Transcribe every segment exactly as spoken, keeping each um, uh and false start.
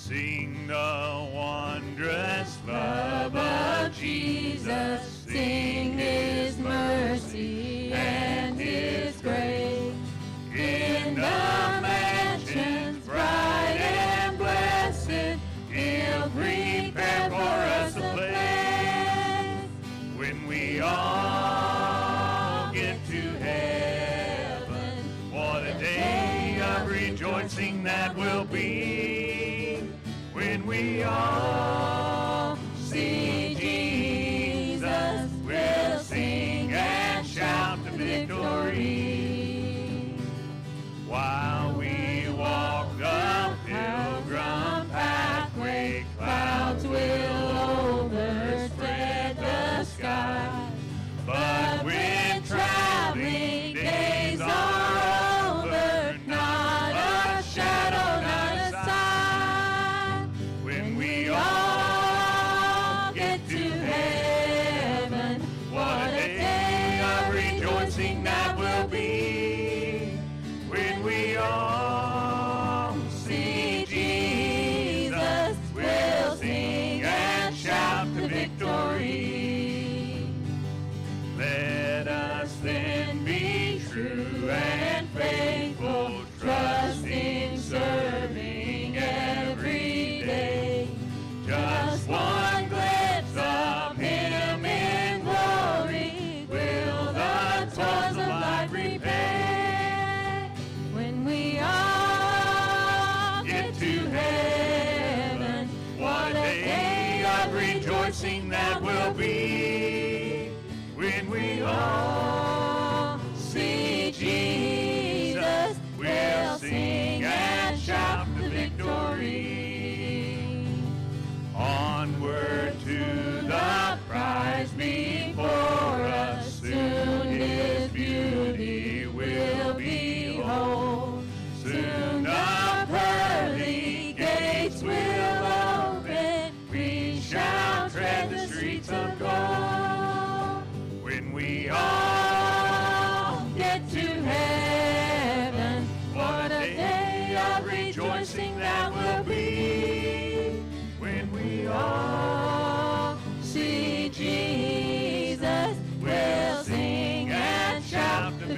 Sing the wondrous love of Jesus. Sing His mercy and His grace. In the mansions bright and blessed, He'll prepare for us a place. When we all get to heaven, what a day of rejoicing that will be. When we all see Jesus, we'll sing and shout to victory. While we walk the pilgrim pathway, clouds will overspread the sky. But when traveling days are over, not a shadow, not a sign. When we all get to heaven, what a day of rejoicing that will be. When we all see Jesus, we'll sing and shout to victory. Let us then be true and faithful, trusting, serving every day. Just one glimpse of Him in glory will the toils of life repay. When we all get to heaven, what a day of rejoicing that will be. When we all see Jesus, we'll sing and shout the victory. Onward to the prize before us, soon His beauty will behold. Soon the pearly gates will open, we shall tread the streets of gold. When we all get to heaven, what a day of rejoicing that will be. When we all see Jesus, we'll sing and shout the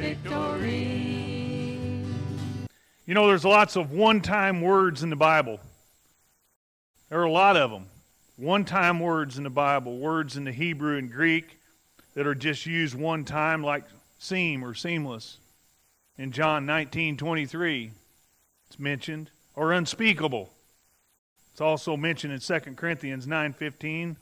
victory. You know, there's lots of one-time words in the Bible. There are a lot of them. One-time words in the Bible, words in the Hebrew and Greek that are just used one time, like seem or seamless. In John nineteen twenty-three, it's mentioned. Or unspeakable. It's also mentioned in Second Corinthians nine fifteen.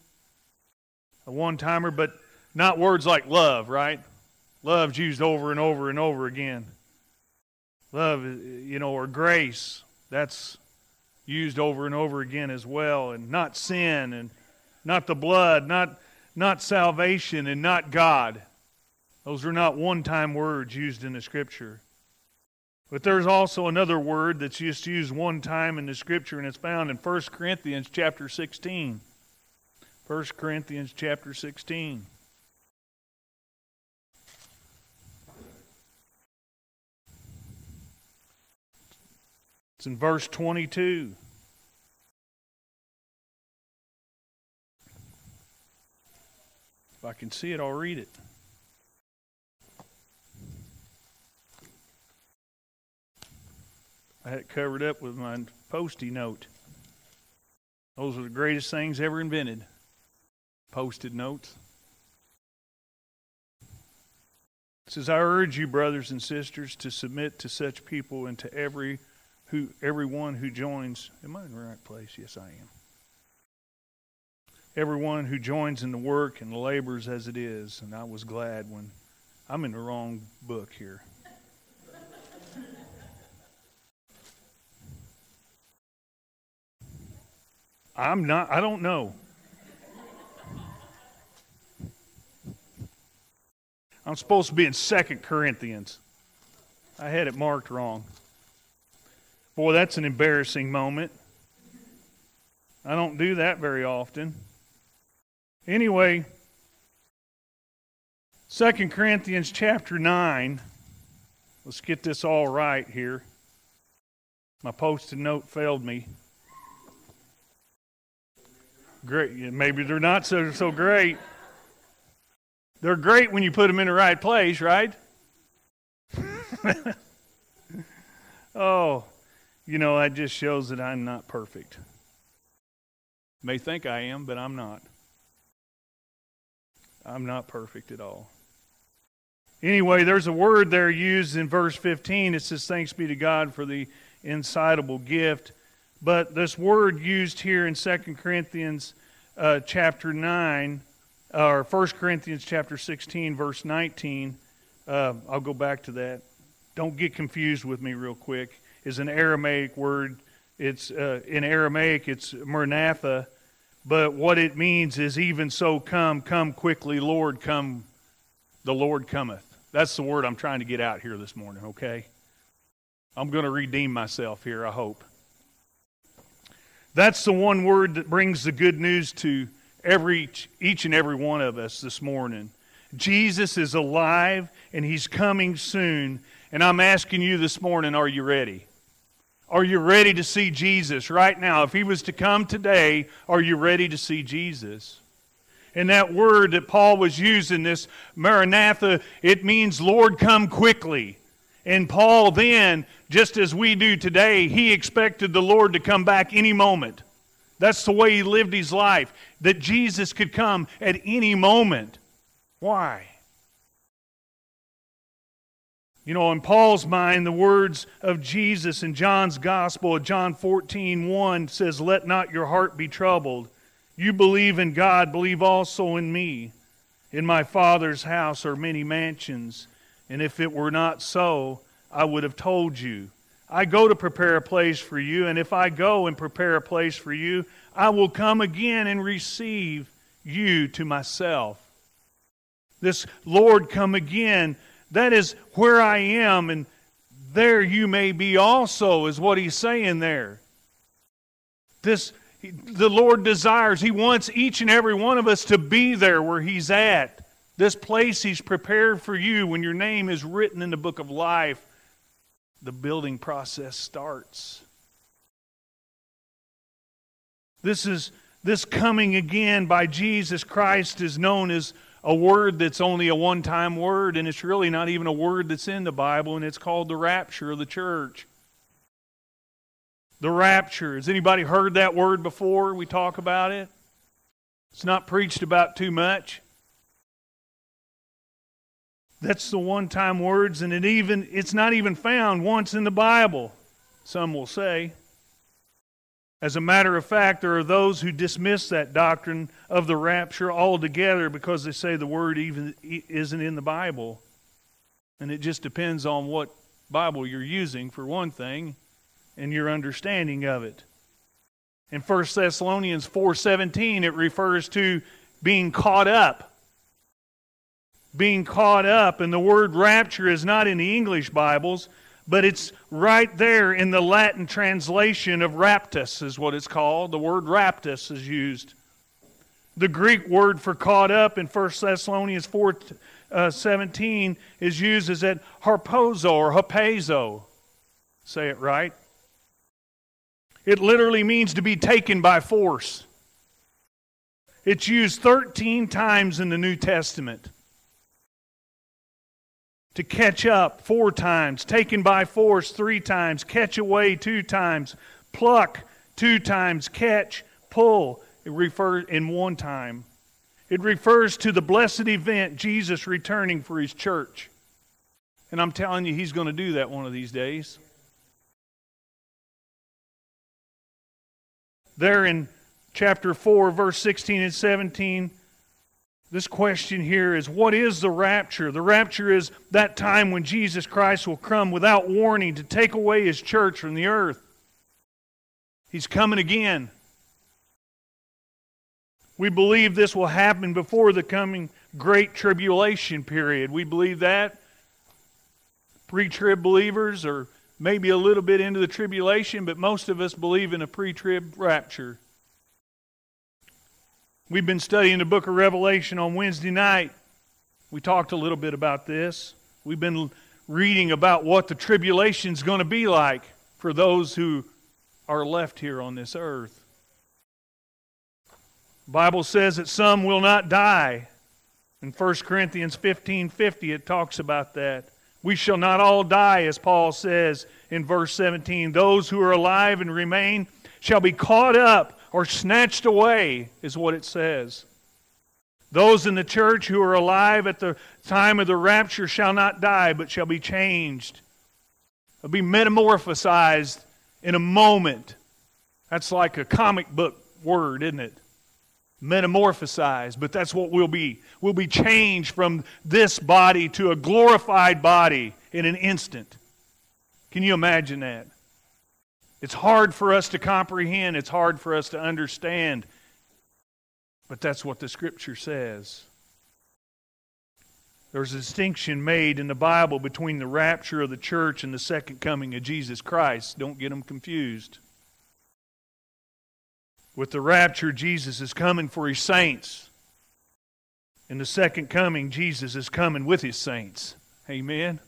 A one-timer, but not words like love, right? Love's used over and over and over again. Love, you know, or grace, that's used over and over again as well. And not sin, and not the blood, not, not salvation, and not God. Those are not one-time words used in the Scripture. But there's also another word that's just used one time in the Scripture, and it's found in First Corinthians chapter sixteen. First Corinthians chapter sixteen. It's in verse twenty-two. If I can see it, I'll read it. I had it covered up with my Post-it note. Those are the greatest things ever invented. Post-it notes. It says, I urge you, brothers and sisters, to submit to such people and to every who everyone who joins. Am I in the right place? Yes, I am. Everyone who joins in the work and labors as it is. And I was glad when I'm in the wrong book here. I'm not, I don't know. I'm supposed to be in Second Corinthians. I had it marked wrong. Boy, that's an embarrassing moment. I don't do that very often. Anyway, Second Corinthians chapter nine. Let's get this all right here. My Post-it note failed me. Great. Maybe they're not so so great. They're great when you put them in the right place, right? Oh, you know, that just shows that I'm not perfect. May think I am, but I'm not. I'm not perfect at all. Anyway, there's a word there used in verse fifteen. It says, thanks be to God for the insightable gift. But this word used here in Second Corinthians uh, chapter nine, or First Corinthians chapter sixteen, verse nineteen, uh, I'll go back to that. Don't get confused with me real quick. Is an Aramaic word. It's uh, in Aramaic, it's Maranatha. But what it means is, even so come, come quickly, Lord, come, the Lord cometh. That's the word I'm trying to get out here this morning, okay? I'm going to redeem myself here, I hope. That's the one word that brings the good news to every each and every one of us this morning. Jesus is alive, and He's coming soon. And I'm asking you this morning, are you ready? Are you ready to see Jesus right now? If He was to come today, are you ready to see Jesus? And that word that Paul was using, this Maranatha, it means, Lord, come quickly. And Paul then, just as we do today, he expected the Lord to come back any moment. That's the way he lived his life, that Jesus could come at any moment. Why? You know, in Paul's mind, the words of Jesus in John's Gospel, John fourteen one, says, let not your heart be troubled. You believe in God, believe also in me. In my Father's house are many mansions, and if it were not so, I would have told you. I go to prepare a place for you, and if I go and prepare a place for you, I will come again and receive you to myself. This Lord, come again, that is where I am, and there you may be also, is what he's saying there. This The Lord desires, He wants each and every one of us to be there where He's at. This place He's prepared for you. When your name is written in the book of life, the building process starts. This is this coming again by Jesus Christ is known as a word that's only a one-time word, and it's really not even a word that's in the Bible, and it's called the rapture of the church. The rapture. Has anybody heard that word before? We talk about it. It's not preached about too much. That's the one-time words, and it even it's not even found once in the Bible, some will say. As a matter of fact, there are those who dismiss that doctrine of the rapture altogether because they say the word even isn't in the Bible. And it just depends on what Bible you're using, for one thing, and your understanding of it. In First Thessalonians four seventeen, it refers to being caught up. Being caught up, and the word rapture is not in the English Bibles, but it's right there in the Latin translation of raptus is what it's called. The word raptus is used. The Greek word for caught up in First Thessalonians four seventeen is used as that harpozo or hapazo. Say it right. It literally means to be taken by force. It's used thirteen times in the New Testament. To catch up four times, taken by force three times, catch away two times, pluck two times, catch, pull. It refers in one time. It refers to the blessed event, Jesus returning for His church. And I'm telling you, He's going to do that one of these days. There in chapter four, verse sixteen and seventeen, this question here is, what is the rapture? The rapture is that time when Jesus Christ will come without warning to take away His church from the earth. He's coming again. We believe this will happen before the coming great tribulation period. We believe that. Pre-trib believers, or maybe a little bit into the tribulation, but most of us believe in a pre-trib rapture. We've been studying the book of Revelation on Wednesday night. We talked a little bit about this. We've been reading about what the tribulation is going to be like for those who are left here on this earth. The Bible says that some will not die. In First Corinthians fifteen fifty it talks about that. We shall not all die, as Paul says in verse seventeen. Those who are alive and remain shall be caught up or snatched away, is what it says. Those in the church who are alive at the time of the rapture shall not die, but shall be changed. They'll be metamorphosized in a moment. That's like a comic book word, isn't it? Metamorphosized, but that's what we'll be. We'll be changed from this body to a glorified body in an instant. Can you imagine that? It's hard for us to comprehend. It's hard for us to understand. But that's what the Scripture says. There's a distinction made in the Bible between the rapture of the church and the second coming of Jesus Christ. Don't get them confused. With the rapture, Jesus is coming for His saints. In the second coming, Jesus is coming with His saints. Amen.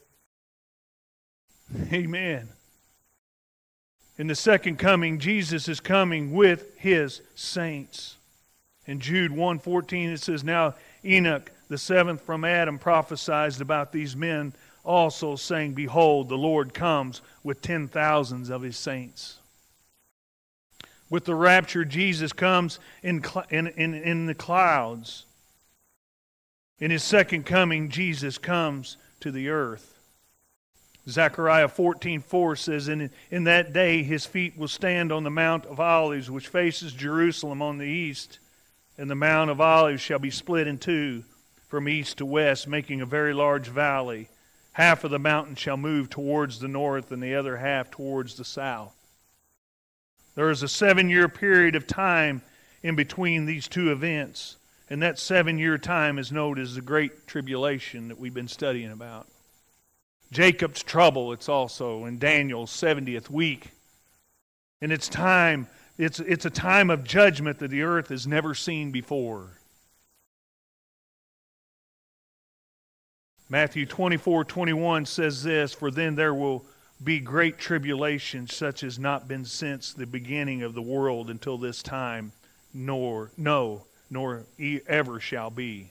Amen. In the second coming, Jesus is coming with His saints. In Jude one fourteen it says, Now Enoch, the seventh from Adam, prophesied about these men also, saying, Behold, the Lord comes with ten thousands of His saints. With the rapture, Jesus comes in, in, in, in the clouds. In His second coming, Jesus comes to the earth. Zechariah fourteen four says, in, in that day His feet will stand on the Mount of Olives, which faces Jerusalem on the east, and the Mount of Olives shall be split in two from east to west, making a very large valley. Half of the mountain shall move towards the north, and the other half towards the south. There is a seven-year period of time in between these two events, and that seven-year time is known as the Great Tribulation that we've been studying about. Jacob's trouble, it's also in Daniel's seventieth week. And it's time, it's, it's a time of judgment that the earth has never seen before. Matthew twenty-four twenty-one says this, For then there will be great tribulation, such as not been since the beginning of the world until this time, nor, no, nor ever shall be.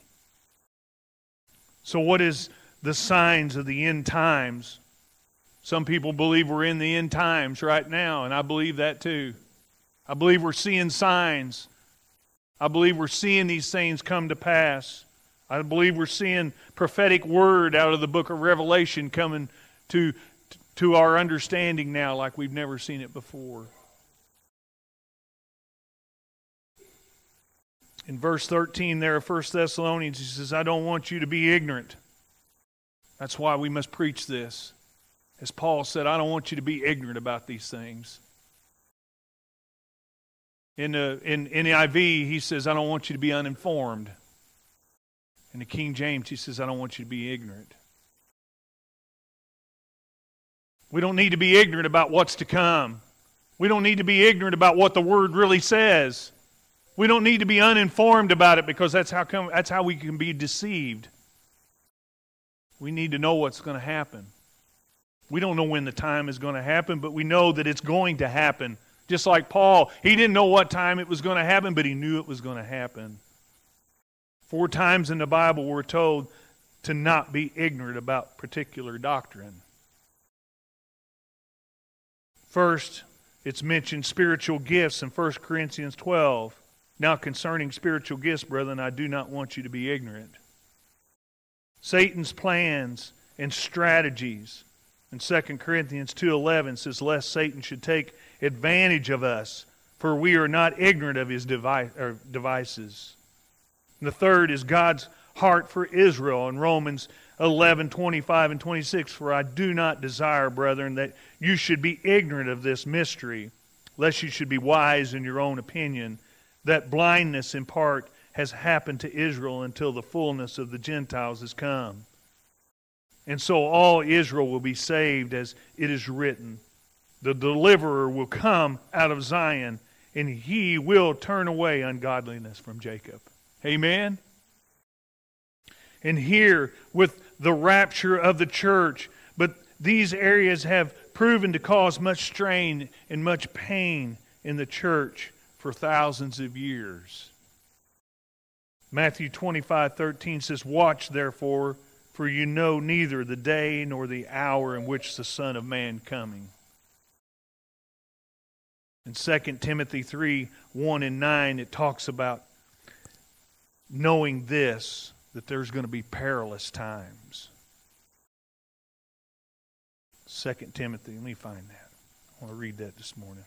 So what is the signs of the end times? Some people believe we're in the end times right now, and I believe that too. I believe we're seeing signs. I believe we're seeing these things come to pass. I believe we're seeing prophetic word out of the book of Revelation coming to, to our understanding now like we've never seen it before. In verse thirteen there of First Thessalonians, he says, I don't want you to be ignorant. That's why we must preach this. As Paul said, I don't want you to be ignorant about these things. In the in N I V, he says, I don't want you to be uninformed. In the King James, he says, I don't want you to be ignorant. We don't need to be ignorant about what's to come. We don't need to be ignorant about what the Word really says. We don't need to be uninformed about it, because that's how come, that's how we can be deceived. We need to know what's going to happen. We don't know when the time is going to happen, but we know that it's going to happen. Just like Paul, he didn't know what time it was going to happen, but he knew it was going to happen. Four times in the Bible we're told to not be ignorant about particular doctrine. First, it's mentioned spiritual gifts in First Corinthians twelve. Now concerning spiritual gifts, brethren, I do not want you to be ignorant. Satan's plans and strategies. In Second Corinthians two eleven says, lest Satan should take advantage of us, for we are not ignorant of his device, or devices. And the third is God's heart for Israel in Romans eleven twenty-five and twenty-six. For I do not desire, brethren, that you should be ignorant of this mystery, lest you should be wise in your own opinion, that blindness in part has happened to Israel until the fullness of the Gentiles has come. And so all Israel will be saved, as it is written. The deliverer will come out of Zion, and he will turn away ungodliness from Jacob. Amen? And here, with the rapture of the church, but these areas have proven to cause much strain and much pain in the church for thousands of years. Matthew twenty-five thirteen says, "Watch therefore, for you know neither the day nor the hour in which the Son of Man coming." In Second Timothy three, one and nine, it talks about knowing this, that there's going to be perilous times. Second Timothy, let me find that. I want to read that this morning.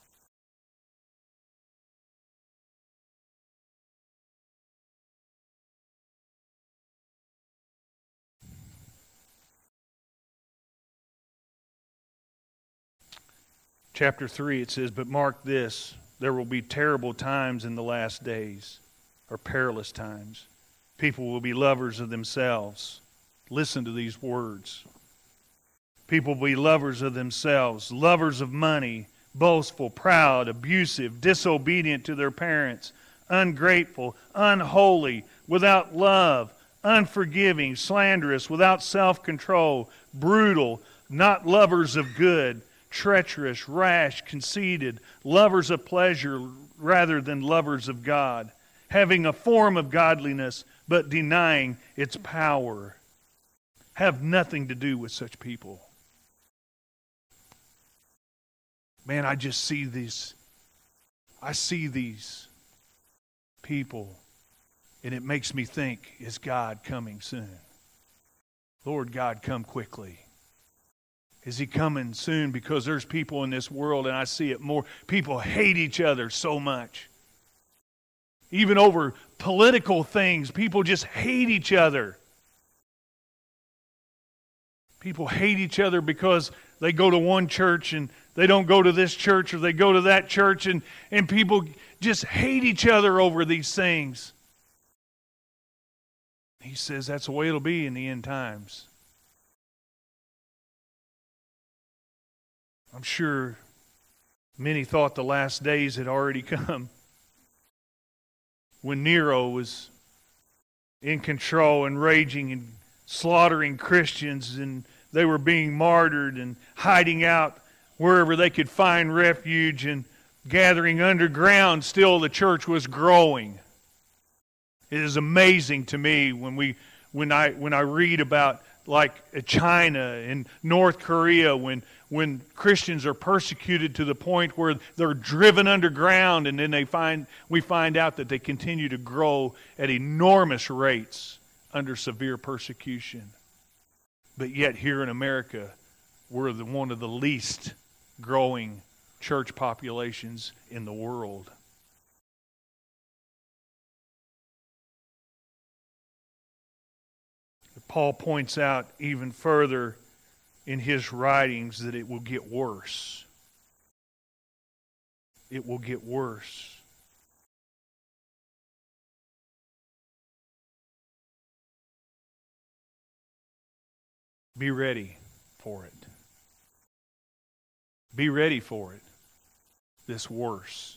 Chapter three, it says, "But mark this, there will be terrible times in the last days," or perilous times. "People will be lovers of themselves." Listen to these words. People will be lovers of themselves, lovers of money, boastful, proud, abusive, disobedient to their parents, ungrateful, unholy, without love, unforgiving, slanderous, without self-control, brutal, not lovers of good, treacherous, rash, conceited, lovers of pleasure rather than lovers of God, having a form of godliness but denying its power. Have nothing to do with such people. Man, I just see these, I see these people, and it makes me think, is God coming soon? Lord God, come quickly. Is He coming soon? Because there's people in this world, and I see it more. People hate each other so much. Even over political things, people just hate each other. People hate each other because they go to one church and they don't go to this church, or they go to that church, and, and people just hate each other over these things. He says that's the way it'll be in the end times. I'm sure many thought the last days had already come. When Nero was in control and raging and slaughtering Christians, and they were being martyred and hiding out wherever they could find refuge and gathering underground, still the church was growing. It is amazing to me when we when I when I read about like China and North Korea, when when Christians are persecuted to the point where they're driven underground, and then they find we find out that they continue to grow at enormous rates under severe persecution. But yet here in America, we're the, one of the least growing church populations in the world. Paul points out even further in his writings that it will get worse. It will get worse. Be ready for it. Be ready for it. This worse.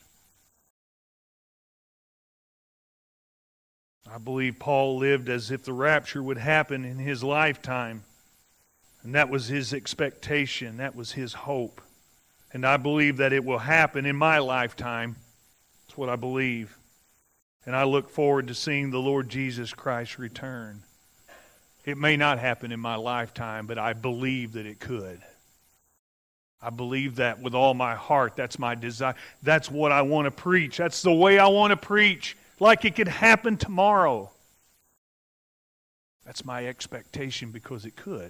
I believe Paul lived as if the rapture would happen in his lifetime. And that was his expectation. That was his hope. And I believe that it will happen in my lifetime. That's what I believe. And I look forward to seeing the Lord Jesus Christ return. It may not happen in my lifetime, but I believe that it could. I believe that with all my heart. That's my desire. That's what I want to preach. That's the way I want to preach. Like it could happen tomorrow. That's my expectation, because it could.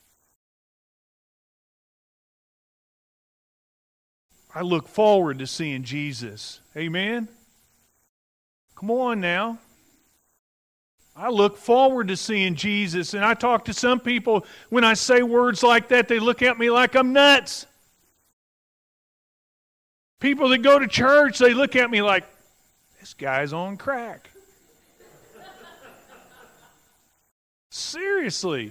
I look forward to seeing Jesus. Amen? Come on now. I look forward to seeing Jesus. And I talk to some people, when I say words like that, they look at me like I'm nuts. People that go to church, they look at me like, this guy's on crack. Seriously.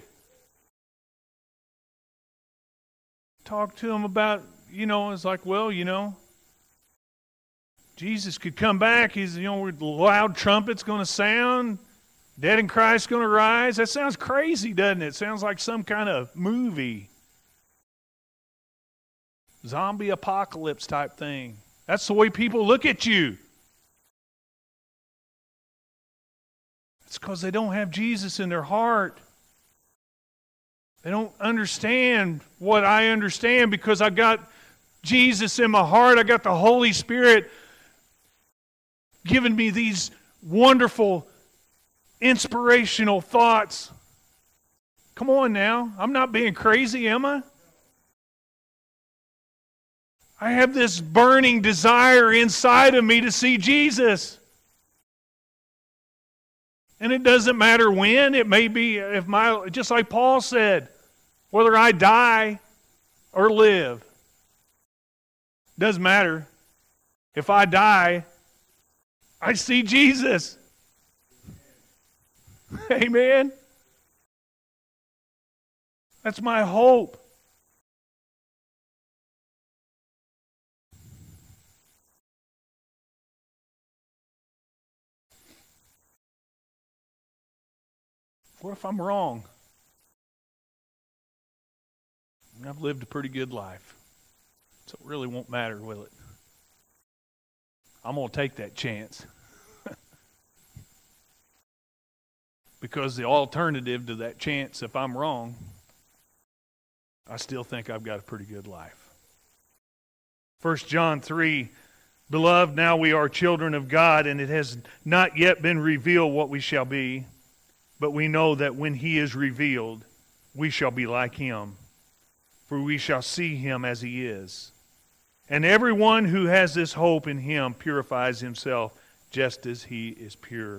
Talk to them about, you know, it's like, well, you know, Jesus could come back. He's, you know, the loud trumpet's going to sound. Dead in Christ's going to rise. That sounds crazy, doesn't it? It sounds like some kind of movie. Zombie apocalypse type thing. That's the way people look at you. It's because they don't have Jesus in their heart. They don't understand what I understand because I got Jesus in my heart. I got the Holy Spirit giving me these wonderful, inspirational thoughts. Come on now. I'm not being crazy, am I? I have this burning desire inside of me to see Jesus. And it doesn't matter when. It may be, if my, just like Paul said, whether I die or live. Doesn't matter. If I die, I see Jesus. Amen. That's my hope. What if I'm wrong? I've lived a pretty good life. So it really won't matter, will it? I'm going to take that chance. Because the alternative to that chance, if I'm wrong, I still think I've got a pretty good life. First John three, Beloved, now we are children of God, and it has not yet been revealed what we shall be. But we know that when He is revealed, we shall be like Him, for we shall see Him as He is. And everyone who has this hope in Him purifies himself just as He is pure.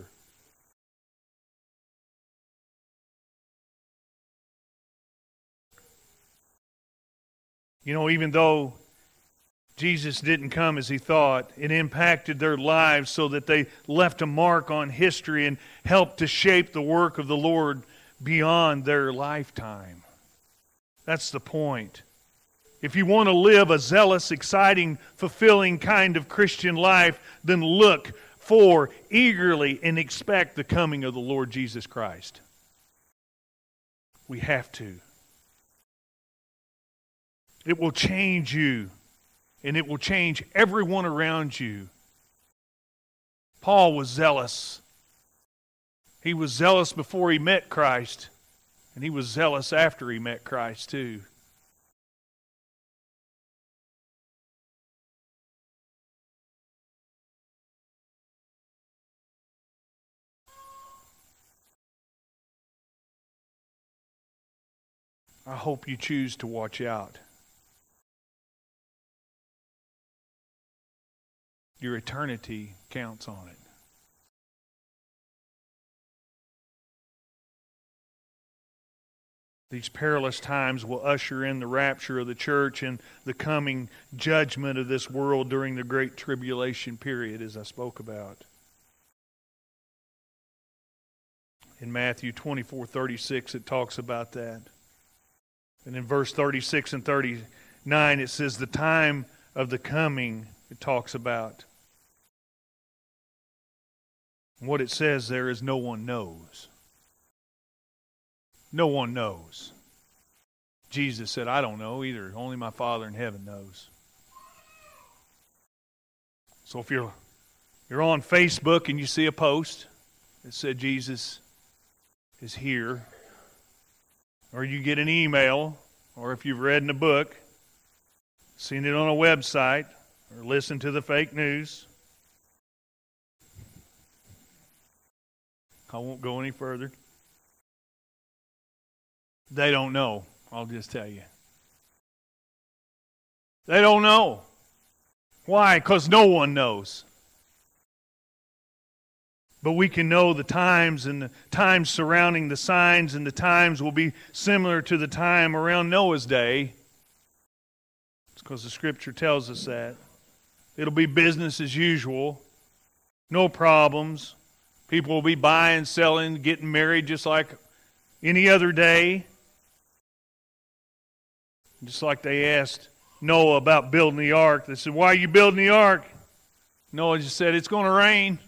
You know, even though Jesus didn't come as He thought, it impacted their lives so that they left a mark on history and helped to shape the work of the Lord beyond their lifetime. That's the point. If you want to live a zealous, exciting, fulfilling kind of Christian life, then look for, eagerly, and expect the coming of the Lord Jesus Christ. We have to. It will change you. And it will change everyone around you. Paul was zealous. He was zealous before he met Christ. And he was zealous after he met Christ too. I hope you choose to watch out. Your eternity counts on it. These perilous times will usher in the rapture of the church and the coming judgment of this world during the Great Tribulation period, as I spoke about. In Matthew twenty-four thirty-six, it talks about that. And in verse thirty-six and thirty-nine, it says, the time of the coming, it talks about. What it says there is no one knows. No one knows. Jesus said, I don't know either. Only my Father in heaven knows. So if you're, you're on Facebook and you see a post that said Jesus is here, or you get an email, or if you've read in a book, seen it on a website, or listened to the fake news, I won't go any further. They don't know. I'll just tell you. They don't know. Why? Because no one knows. But we can know the times, and the times surrounding the signs, and the times will be similar to the time around Noah's day. It's because the Scripture tells us that. It'll be business as usual. No problems. People will be buying, selling, getting married just like any other day. Just like they asked Noah about building the ark. They said, why are you building the ark? Noah just said, it's going to rain.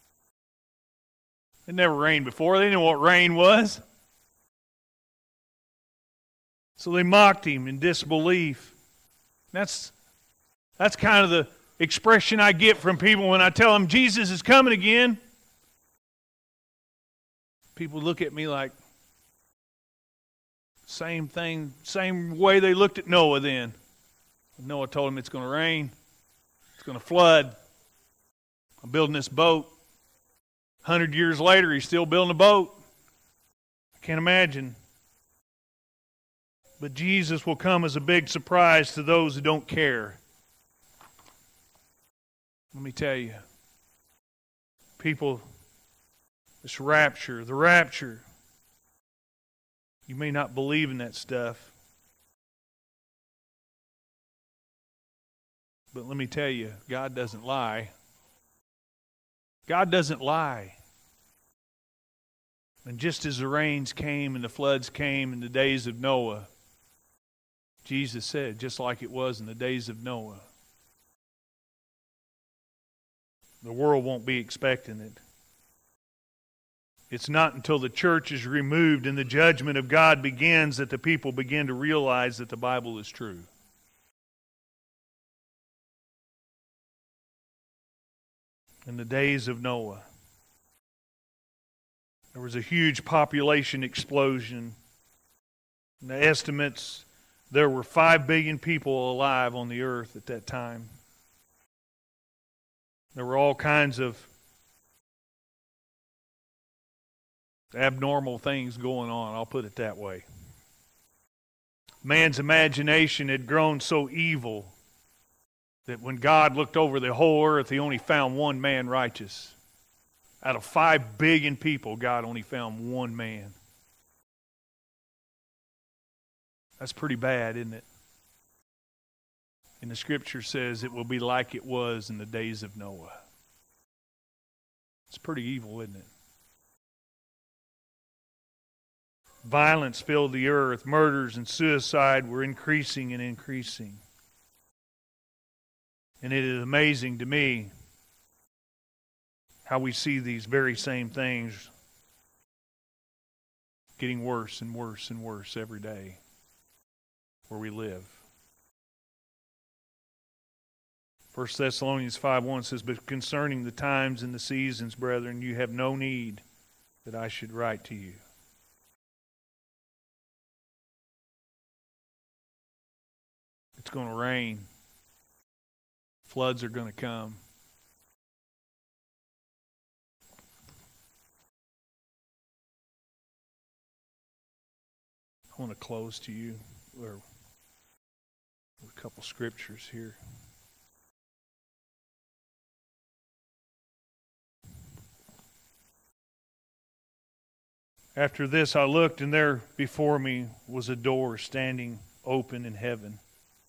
It never rained before. They didn't know what rain was. So they mocked him in disbelief. That's, that's kind of the expression I get from people when I tell them Jesus is coming again. People look at me like, same thing, same way they looked at Noah then. Noah told him it's going to rain, it's going to flood. I'm building this boat. A hundred years later, he's still building a boat. I can't imagine. But Jesus will come as a big surprise to those who don't care. Let me tell you, people, this rapture, the rapture, you may not believe in that stuff. But let me tell you, God doesn't lie. God doesn't lie. And just as the rains came and the floods came in the days of Noah, Jesus said, just like it was in the days of Noah, the world won't be expecting it. It's not until the church is removed and the judgment of God begins that the people begin to realize that the Bible is true. In the days of Noah, there was a huge population explosion. In the estimates, there were five billion people alive on the earth at that time. There were all kinds of abnormal things going on, I'll put it that way. Man's imagination had grown so evil that when God looked over the whole earth, He only found one man righteous. Out of five billion people, God only found one man. That's pretty bad, isn't it? And the Scripture says it will be like it was in the days of Noah. It's pretty evil, isn't it? Violence filled the earth. Murders and suicide were increasing and increasing. And it is amazing to me how we see these very same things getting worse and worse and worse every day where we live. First Thessalonians five one says, "But concerning the times and the seasons, brethren, you have no need that I should write to you." It's going to rain. Floods are going to come. I want to close to you or a couple scriptures here. After this I looked, and there before me was a door standing open in heaven.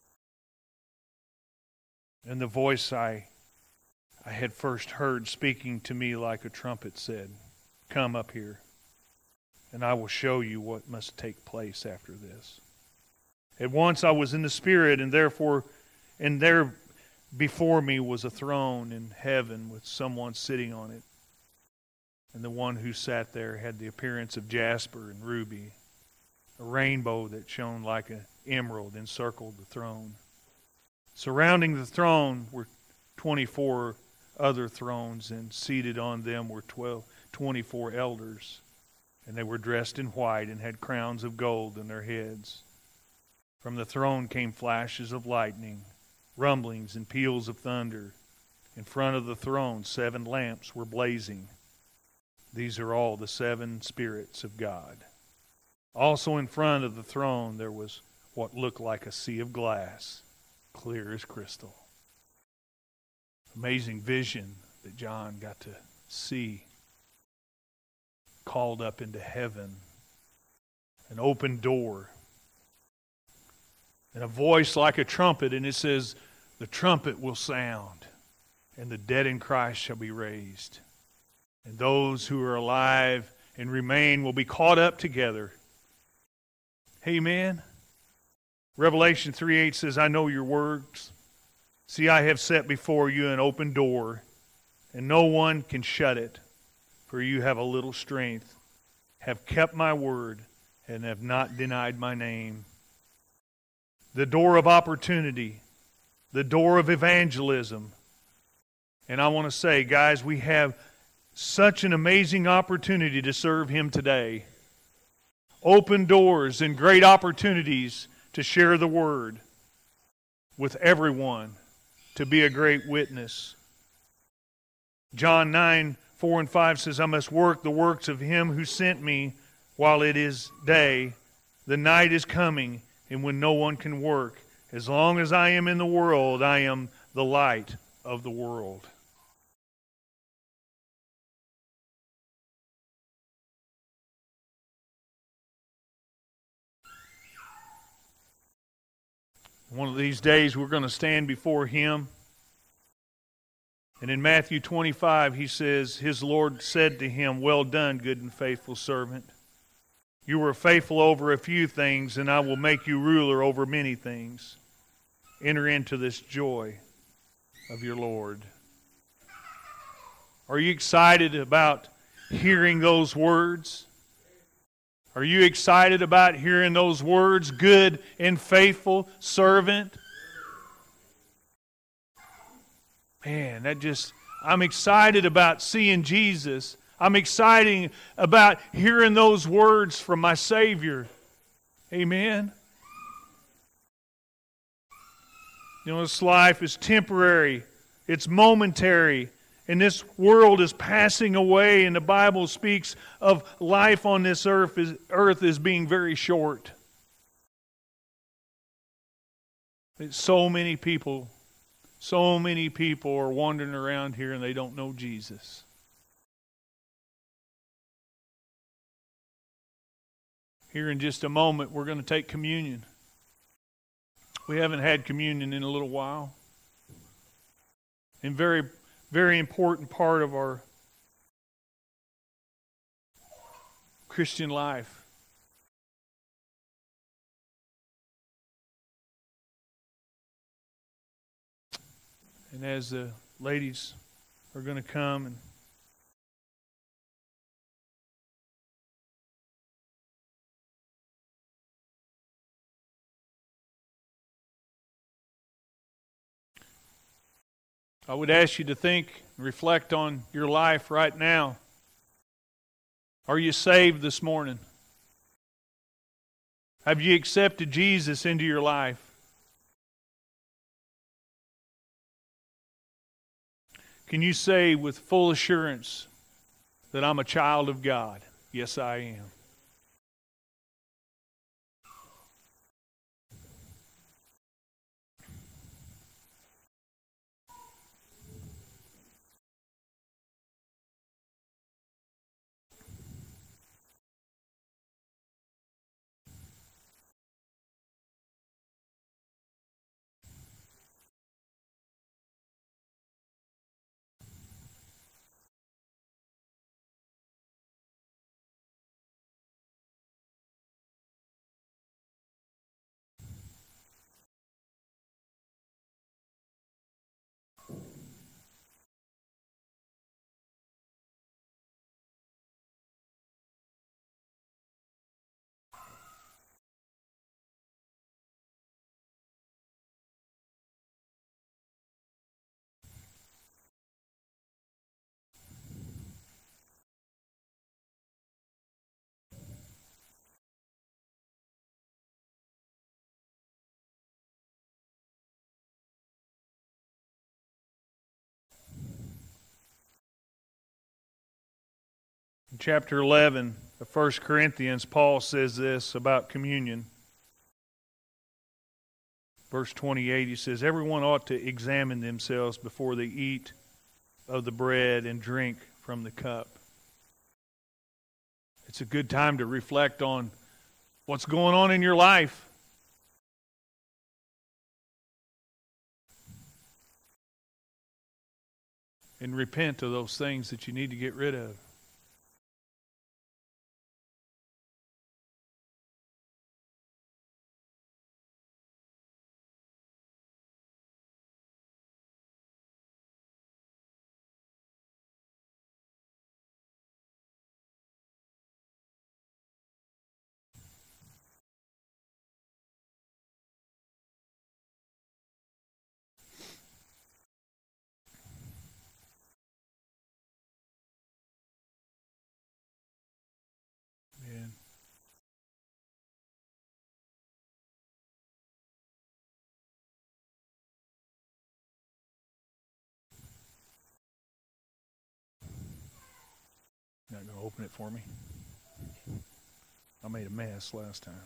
And the voice I, I had first heard speaking to me like a trumpet said, "Come up here, and I will show you what must take place after this." At once I was in the Spirit, and therefore, and there before me was a throne in heaven with someone sitting on it. And the one who sat there had the appearance of jasper and ruby. A rainbow that shone like an emerald encircled the throne. Surrounding the throne were twenty-four other thrones, and seated on them were twelve, twenty-four elders. And they were dressed in white and had crowns of gold in their heads. From the throne came flashes of lightning, rumblings and peals of thunder. In front of the throne seven lamps were blazing. These are all the seven spirits of God. Also in front of the throne there was what looked like a sea of glass, clear as crystal. Amazing vision that John got to see. Called up into heaven. An open door. And a voice like a trumpet, and it says, "The trumpet will sound, and the dead in Christ shall be raised. And those who are alive and remain will be caught up together." Amen. Revelation three eight says, "I know your works. See, I have set before you an open door, and no one can shut it. For you have a little strength, have kept my word, and have not denied my name." The door of opportunity, the door of evangelism. And I want to say, guys, we have such an amazing opportunity to serve Him today. Open doors and great opportunities to share the Word with everyone, to be a great witness. John nine, four and five says, I must work the works of Him who sent me while it is day. The night is coming, and when no one can work. As long as I am in the world, I am the light of the world. One of these days we're going to stand before Him. And in Matthew twenty-five he says, His Lord said to him, Well done, good and faithful servant. You were faithful over a few things, and I will make you ruler over many things. Enter into this joy of your Lord. Are you excited about hearing those words? Are you excited about hearing those words, good and faithful servant? Man, that just, I'm excited about seeing Jesus. I'm excited about hearing those words from my Savior. Amen. You know, this life is temporary. It's momentary. And this world is passing away, and the Bible speaks of life on this earth as, earth as being very short. So many people, so many people are wandering around here and they don't know Jesus. Here in just a moment, we're going to take communion. We haven't had communion in a little while. And very Very important part of our Christian life. And as the ladies are going to come and I would ask you to think and reflect on your life right now. Are you saved this morning? Have you accepted Jesus into your life? Can you say with full assurance that I'm a child of God? Yes, I am. In chapter eleven of First Corinthians, Paul says this about communion. Verse twenty-eight, he says, Everyone ought to examine themselves before they eat of the bread and drink from the cup. It's a good time to reflect on what's going on in your life. And repent of those things that you need to get rid of. Want to open it for me? I made a mess last time.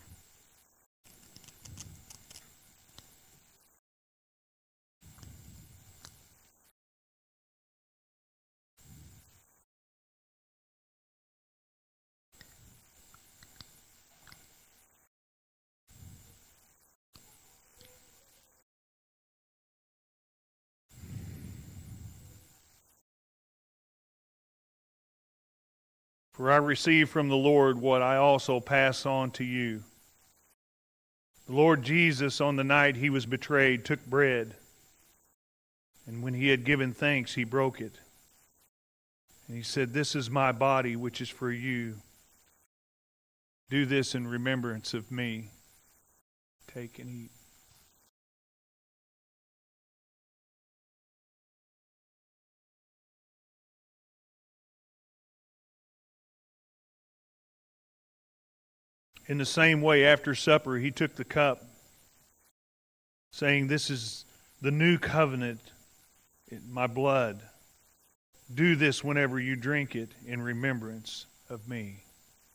For I received from the Lord what I also pass on to you. The Lord Jesus, on the night he was betrayed, took bread, and when he had given thanks, he broke it. And he said, "This is my body, which is for you. Do this in remembrance of me." Take and eat. In the same way, after supper, he took the cup, saying, "This is the new covenant in my blood. Do this whenever you drink it in remembrance of me."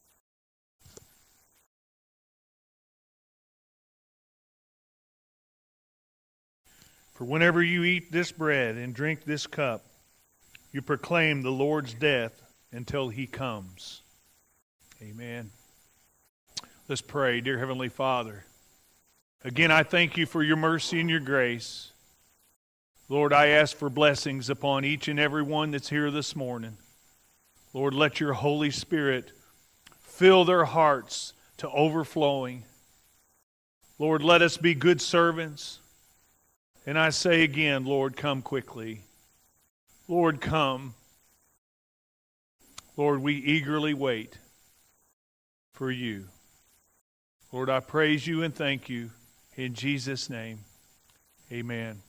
For whenever you eat this bread and drink this cup, you proclaim the Lord's death until he comes. Amen. Let's pray. Dear Heavenly Father, again, I thank you for your mercy and your grace. Lord, I ask for blessings upon each and every one that's here this morning. Lord, let your Holy Spirit fill their hearts to overflowing. Lord, let us be good servants. And I say again, Lord, come quickly. Lord, come. Lord, we eagerly wait for you. Lord, I praise you and thank you in Jesus' name. Amen.